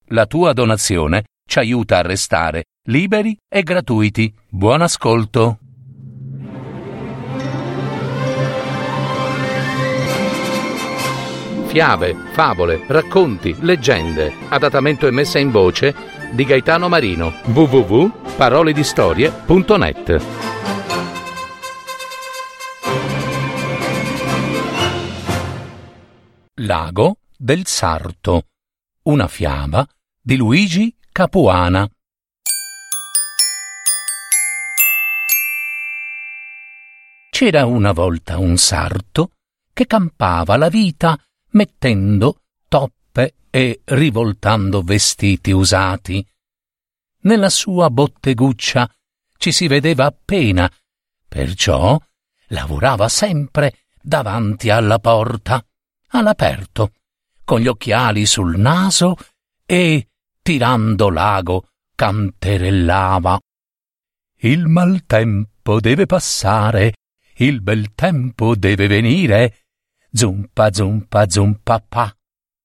La tua donazione ci aiuta a restare liberi e gratuiti. Buon ascolto! Fiabe, favole, racconti, leggende. Adattamento e messa in voce di Gaetano Marino. www.paroledistorie.net. L'ago del sarto. Una fiaba di Luigi Capuana. C'era una volta un sarto che campava la vita mettendo toppe e rivoltando vestiti usati. Nella sua botteguccia ci si vedeva appena, perciò lavorava sempre davanti alla porta, all'aperto, con gli occhiali sul naso e, tirando l'ago, canterellava. Il maltempo deve passare, il bel tempo deve venire, zumpa zumpa zumpa pa.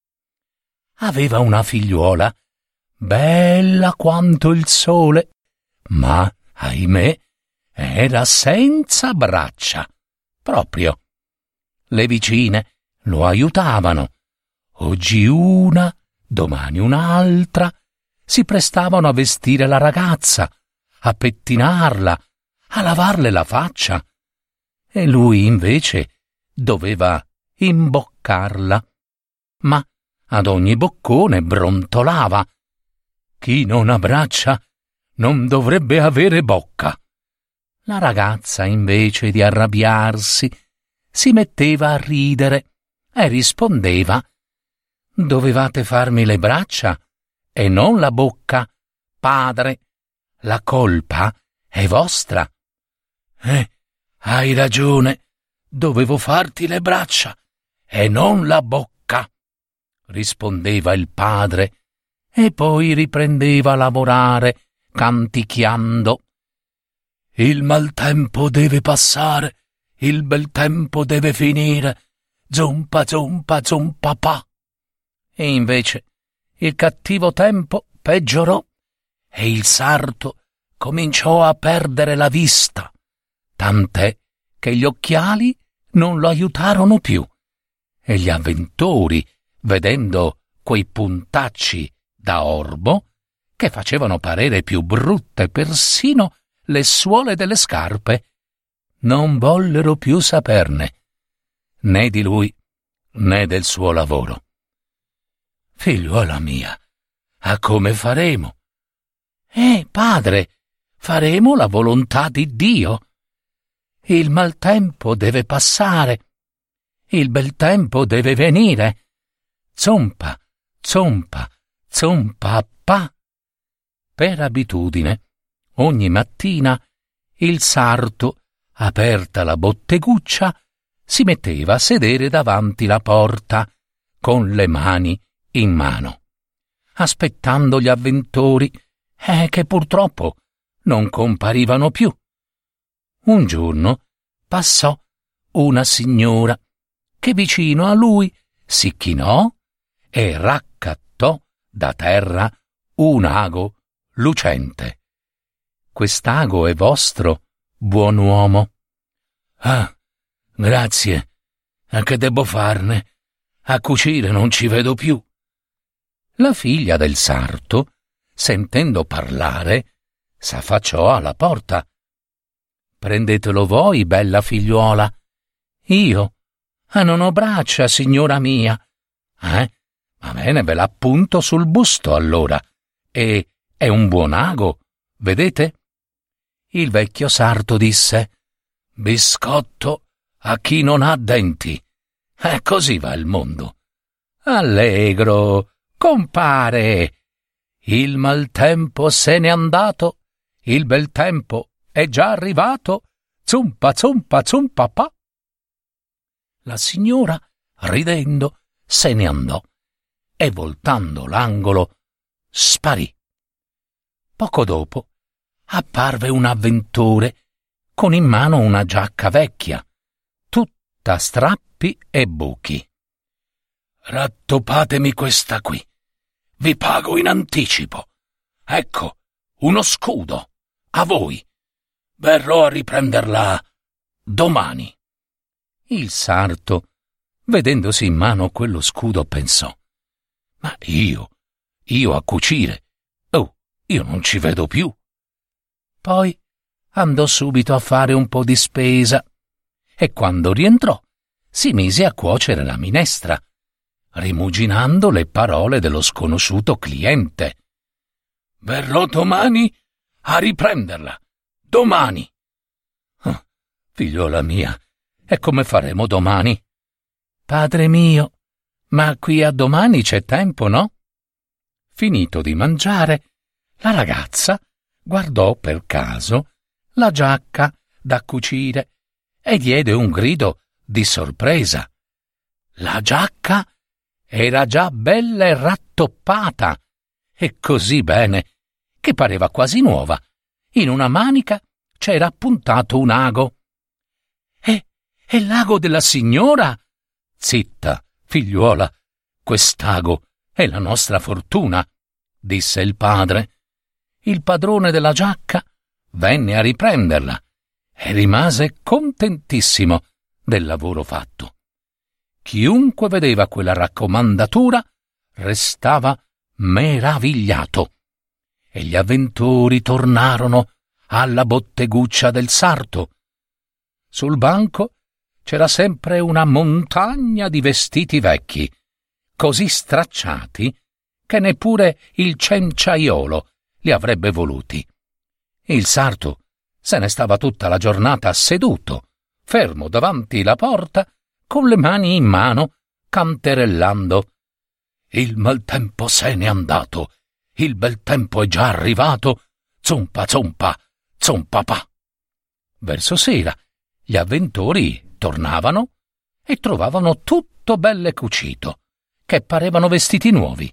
Aveva una figliuola, bella quanto il sole, ma, ahimè, era senza braccia, proprio. Le vicine lo aiutavano, oggi una, domani un'altra, si prestavano a vestire la ragazza, a pettinarla, a lavarle la faccia, e lui invece doveva imboccarla, ma ad ogni boccone brontolava. Chi non ha braccia non dovrebbe avere bocca. La ragazza, invece di arrabbiarsi, si metteva a ridere e rispondeva: «Dovevate farmi le braccia e non la bocca, padre. La colpa è vostra». Hai ragione, dovevo farti le braccia e non la bocca», rispondeva il padre, e poi riprendeva a lavorare canticchiando: «Il maltempo deve passare, il bel tempo deve finire, zumpa zumpa zumpa pa». E invece il cattivo tempo peggiorò e il sarto cominciò a perdere la vista, tant'è che gli occhiali non lo aiutarono più, e gli avventori, vedendo quei puntacci da orbo, che facevano parere più brutte persino le suole delle scarpe, non vollero più saperne, né di lui né del suo lavoro. «Figliuola mia, a come faremo?» Padre, faremo la volontà di Dio. Il maltempo deve passare, il bel tempo deve venire, zompa, zompa, zompa pa». Per abitudine, ogni mattina il sarto, aperta la botteguccia, si metteva a sedere davanti la porta, con le mani in mano, aspettando gli avventori, che purtroppo non comparivano più. Un giorno passò una signora che vicino a lui si chinò e raccattò da terra un ago lucente. «Quest'ago è vostro, buon uomo». «Ah, grazie. A che debbo farne? A cucire non ci vedo più». La figlia del sarto, sentendo parlare, s'affacciò alla porta. «Prendetelo voi, bella figliuola». «Io? Non ho braccia, signora mia». Va bene, ve l'appunto sul busto allora. E è un buon ago, vedete?» Il vecchio sarto disse: «Biscotto a chi non ha denti». Così va il mondo. «Allegro, compare. Il maltempo se n'è andato, il bel tempo è già arrivato, zumpa zumpa zumpa pa». La signora, ridendo, se ne andò e, voltando l'angolo, sparì. Poco dopo apparve un avventore con in mano una giacca vecchia, tutta strappi e buchi. «Rattopatemi questa qui, vi pago in anticipo. Ecco, uno scudo, a voi. Verrò a riprenderla domani. Il sarto, vedendosi in mano quello scudo, pensò: ma io a cucire? Oh, io non ci vedo più. Poi andò subito a fare un po' di spesa e quando rientrò si mise a cuocere la minestra, rimuginando le parole dello sconosciuto cliente. Verrò domani a riprenderla. Domani. Oh, figliuola mia, e come faremo domani? Padre mio, ma qui a domani c'è tempo, no? Finito di mangiare, la ragazza guardò per caso la giacca da cucire e diede un grido di sorpresa. La giacca era già bella e rattoppata, e così bene che pareva quasi nuova. In una manica c'era appuntato un ago. È l'ago della signora? Zitta, figliuola, quest'ago è la nostra fortuna, disse il padre. Il padrone della giacca venne a riprenderla e rimase contentissimo del lavoro fatto. Chiunque vedeva quella raccomandatura restava meravigliato e gli avventori tornarono alla botteguccia del sarto. Sul banco c'era sempre una montagna di vestiti vecchi, così stracciati che neppure il cenciaiolo li avrebbe voluti. Il sarto se ne stava tutta la giornata seduto, fermo davanti la porta, con le mani in mano, canterellando: il maltempo se n'è andato, il bel tempo è già arrivato, zompa zompa, zompa pa. Verso sera gli avventori tornavano e trovavano tutto belle cucito, che parevano vestiti nuovi.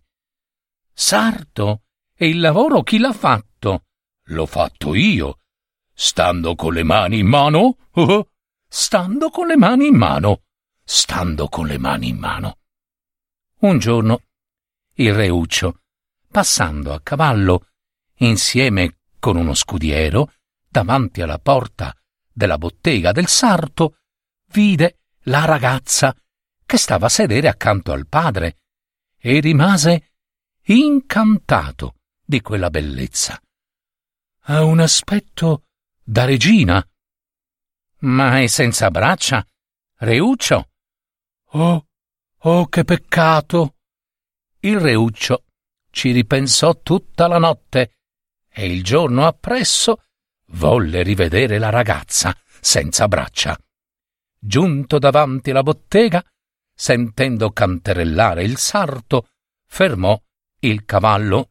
Sarto, e il lavoro chi l'ha fatto? L'ho fatto io, stando con le mani in mano, stando con le mani in mano, stando con le mani in mano. Un giorno il Reuccio, passando a cavallo insieme con uno scudiero davanti alla porta della bottega del sarto, vide la ragazza che stava a sedere accanto al padre e rimase incantato di quella bellezza. Ha un aspetto da regina. Ma è senza braccia, Reuccio? Oh, che peccato! Il Reuccio ci ripensò tutta la notte e il giorno appresso volle rivedere la ragazza senza braccia. Giunto davanti alla bottega, sentendo canterellare il sarto, fermò il cavallo.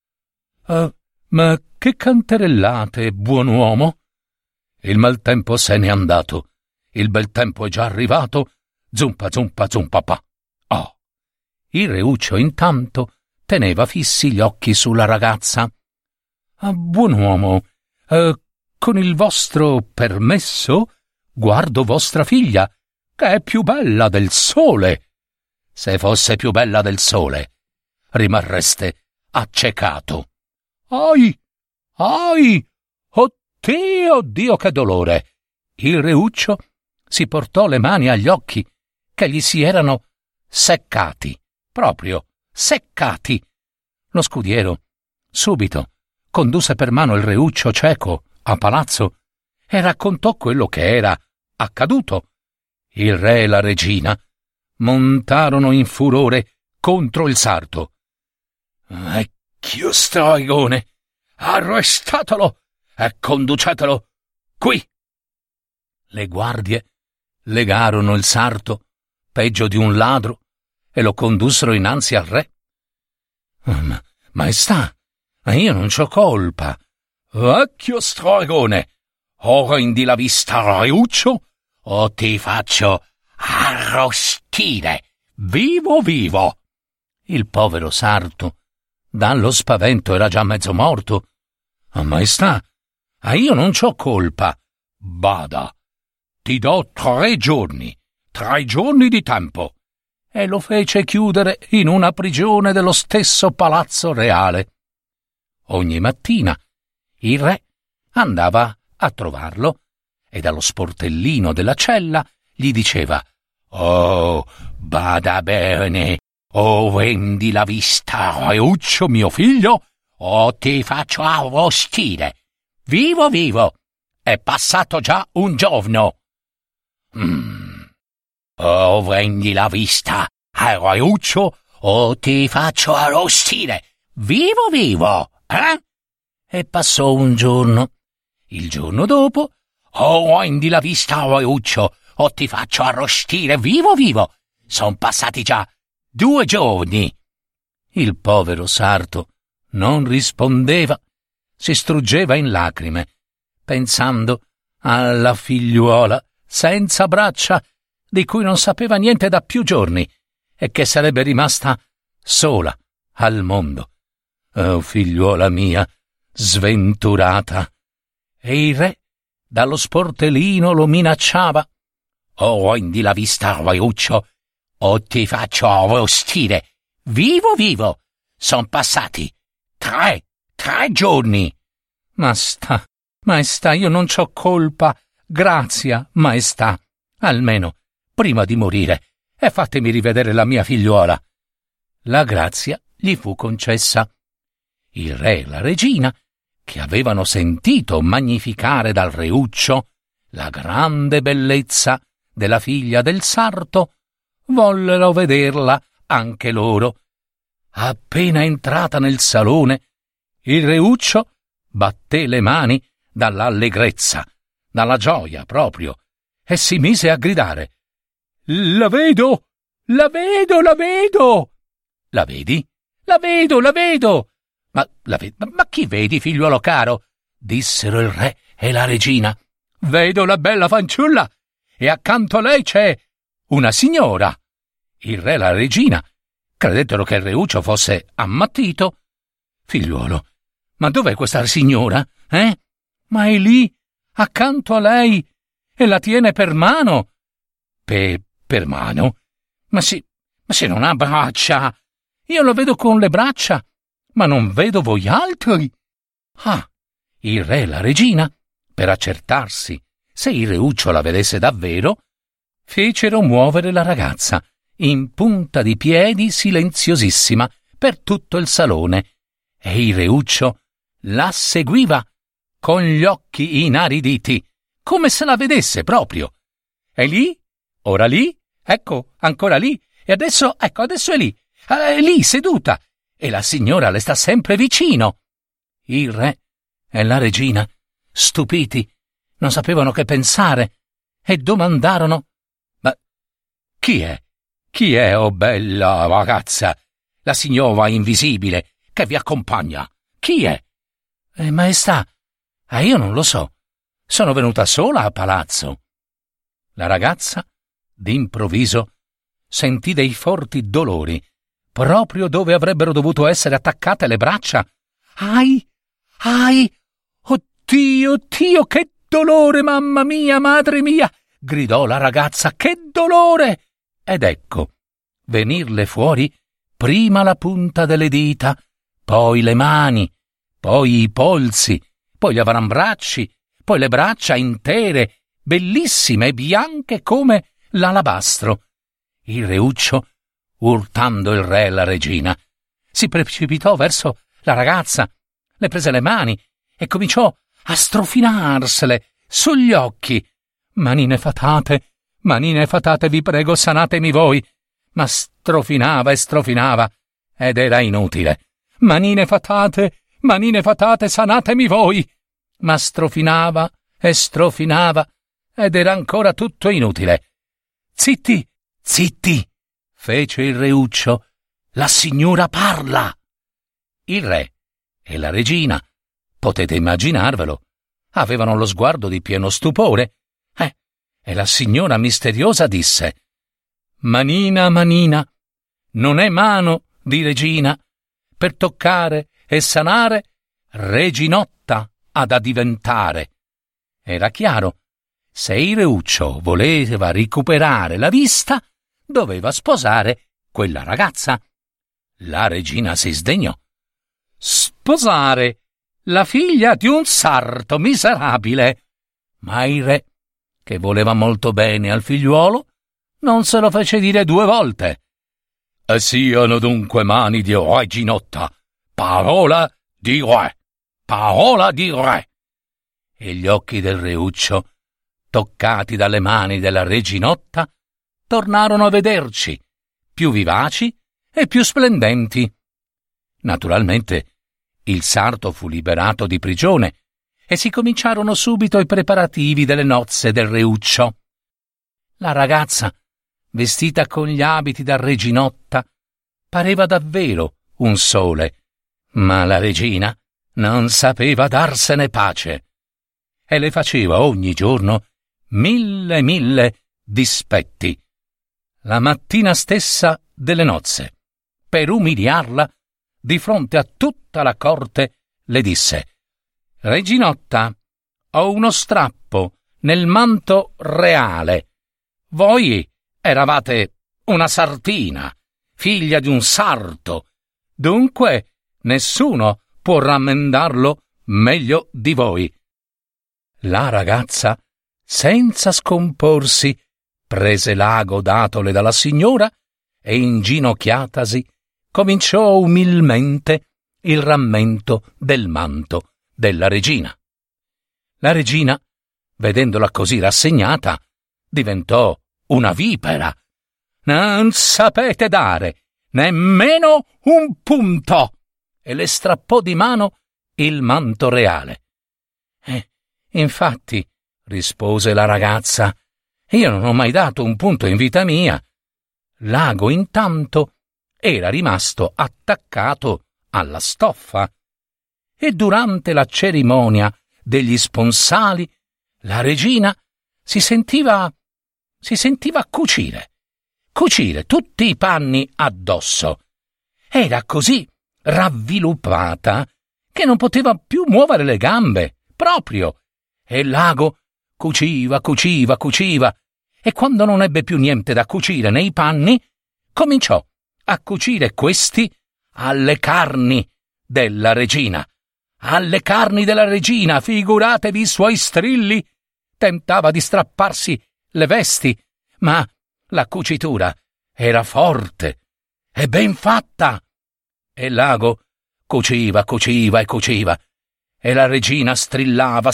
Ma che canterellate, buon uomo? Il maltempo se n'è andato, il bel tempo è già arrivato, zumpa zumpa zumpa pa. Oh! Il Reuccio intanto teneva fissi gli occhi sulla ragazza. Buon uomo, con il vostro permesso guardo vostra figlia, che è più bella del sole. Se fosse più bella del sole, rimarreste accecato. Ai! Oddio, che dolore! Il Reuccio si portò le mani agli occhi, che gli si erano seccati, proprio seccati. Lo scudiero subito condusse per mano il Reuccio cieco a palazzo e raccontò quello che era accaduto. Il re e la regina montarono in furore contro il sarto. Vecchio stregone, arrestatelo e conducetelo qui. Le guardie legarono il sarto, peggio di un ladro, e lo condussero innanzi al re. Maestà, io non c'ho colpa. Vecchio stregone, ora indi la vista Reuccio o ti faccio arrostire vivo vivo. Il povero sarto, dallo spavento, era già mezzo morto. Maestà, io non c'ho colpa. Bada, ti do 3 giorni di tempo. e lo fece chiudere in una prigione dello stesso palazzo reale. Ogni mattina il re andava a trovarlo e dallo sportellino della cella gli diceva: «Oh, bada bene, o vendi la vista, Reuccio mio figlio, o ti faccio arrostire. Vivo vivo, è passato già un giorno. O vendi la vista, Reuccio, o ti faccio arrostire. Vivo vivo, eh?» E passò un giorno. Il giorno dopo: «O vendi la vista, Reuccio, o ti faccio arrostire. Vivo vivo, son passati già 2 giorni. Il povero sarto non rispondeva, si struggeva in lacrime, pensando alla figliuola senza braccia, di cui non sapeva niente da più giorni e che sarebbe rimasta sola al mondo. Oh, figliuola mia, sventurata! E il re dallo sportellino lo minacciava: «O rendi la vista, Reuccio, o ti faccio arrostire. Vivo vivo, son passati 3 giorni. Maestà, io non c'ho colpa. Grazia, maestà. Almeno, prima di morire, e fatemi rivedere la mia figliuola». La grazia gli fu concessa. Il re e la regina, che avevano sentito magnificare dal Reuccio la grande bellezza della figlia del sarto, vollero vederla anche loro. Appena entrata nel salone, il Reuccio batté le mani dall'allegrezza, dalla gioia proprio, e si mise a gridare: «La vedo! La vedo! La vedo!» «La vedi? La vedo! La vedo!» Ma chi vedi, figliuolo caro?» dissero il re e la regina. «Vedo la bella fanciulla, e accanto a lei c'è una signora». Il re e la regina credettero che il Reuccio fosse ammattito. «Figliuolo, ma dov'è questa signora, eh?» «Ma è lì, accanto a lei, e la tiene per mano». Per mano? Ma se non ha braccia! Io lo vedo con le braccia, ma non vedo voi altri». Ah, il re e la regina, per accertarsi se il Reuccio la vedesse davvero, fecero muovere la ragazza in punta di piedi silenziosissima per tutto il salone, e il Reuccio la seguiva con gli occhi inariditi, come se la vedesse proprio. «È lì? Ora lì? Ecco, ancora lì, e adesso è lì seduta, e la signora le sta sempre vicino». Il re e la regina, stupiti, non sapevano che pensare e domandarono: «Ma chi è? Chi è, oh bella ragazza, la signora invisibile che vi accompagna? Chi è?» «Maestà, io non lo so. Sono venuta sola a palazzo». La ragazza, d'improvviso, sentì dei forti dolori proprio dove avrebbero dovuto essere attaccate le braccia. «Ai! Oddio, che dolore, mamma mia, madre mia!» gridò la ragazza. «Che dolore!» Ed ecco venirle fuori prima la punta delle dita, poi le mani, poi i polsi, poi gli avambracci, poi le braccia intere, bellissime e bianche come l'alabastro. Il Reuccio, urtando il re e la regina, si precipitò verso la ragazza, le prese le mani e cominciò a strofinarsele sugli occhi. Manine fatate, vi prego, sanatemi voi». Ma strofinava e strofinava, ed era inutile. Manine fatate, sanatemi voi». Ma strofinava e strofinava, ed era ancora tutto inutile. Zitti, fece il Reuccio, «la signora parla». Il re e la regina, potete immaginarvelo, avevano lo sguardo di pieno stupore. E la signora misteriosa disse: «Manina, non è mano di regina, per toccare e sanare reginotta ha da diventare». Era chiaro: se il Reuccio voleva recuperare la vista, doveva sposare quella ragazza. La regina si sdegnò. Sposare la figlia di un sarto miserabile! Ma il re, che voleva molto bene al figliuolo, non se lo fece dire 2 volte. E siano dunque mani di Reginotta, parola di re, parola di re. E gli occhi del reuccio, toccati dalle mani della Reginotta, tornarono a vederci, più vivaci e più splendenti. Naturalmente il sarto fu liberato di prigione e si cominciarono subito i preparativi delle nozze del reuccio. La ragazza, vestita con gli abiti da Reginotta, pareva davvero un sole, ma la regina non sapeva darsene pace e le faceva ogni giorno 1000 dispetti. La mattina stessa delle nozze, per umiliarla, di fronte a tutta la corte, le disse: «Reginotta, ho uno strappo nel manto reale. Voi eravate una sartina, figlia di un sarto, dunque nessuno può rammendarlo meglio di voi». La ragazza, senza scomporsi, prese l'ago datole dalla signora e, inginocchiatasi, cominciò umilmente il rammento del manto della regina. La regina, vedendola così rassegnata, diventò una vipera. «Non sapete dare nemmeno un punto!» e le strappò di mano il manto reale. «Infatti», rispose la ragazza, «io non ho mai dato un punto in vita mia». L'ago, intanto, era rimasto attaccato alla stoffa e durante la cerimonia degli sponsali la regina si sentiva cucire tutti i panni addosso. Era così ravviluppata che non poteva più muovere le gambe, proprio, e l'ago cuciva e quando non ebbe più niente da cucire nei panni, cominciò a cucire questi alle carni della regina. Alle carni della regina, figuratevi i suoi strilli! Tentava di strapparsi le vesti, ma la cucitura era forte e ben fatta. E l'ago cuciva e la regina strillava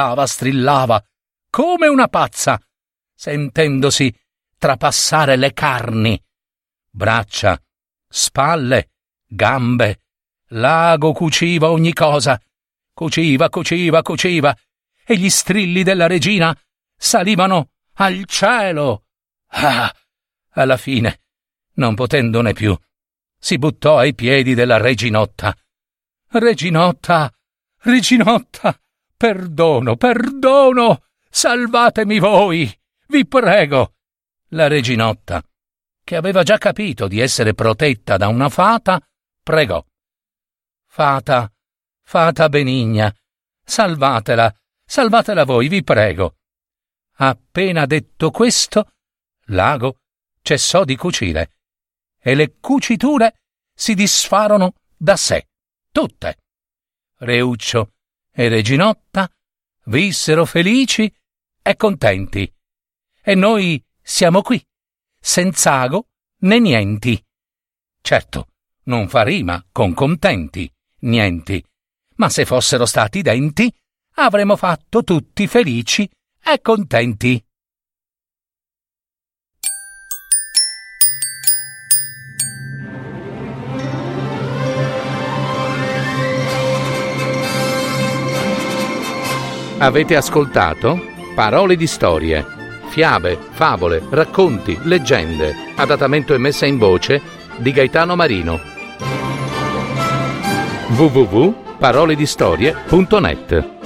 come una pazza, sentendosi trapassare le carni. Braccia, spalle, gambe, l'ago cuciva ogni cosa, cuciva, e gli strilli della regina salivano al cielo. Alla fine, non potendone più, si buttò ai piedi della Reginotta. «Reginotta, perdono, salvatemi voi, vi prego!» La Reginotta, che aveva già capito di essere protetta da una fata, pregò: «Fata benigna, salvatela voi, vi prego». Appena detto questo, l'ago cessò di cucire e le cuciture si disfarono da sé, tutte. Reuccio e Reginotta vissero felici e contenti. E noi siamo qui, senz'ago né nienti. Certo, non fa rima con contenti, nienti, ma se fossero stati denti, avremmo fatto tutti felici e contenti. Avete ascoltato Parole di storie, fiabe, favole, racconti, leggende, adattamento e messa in voce di Gaetano Marino. www.paroledistorie.net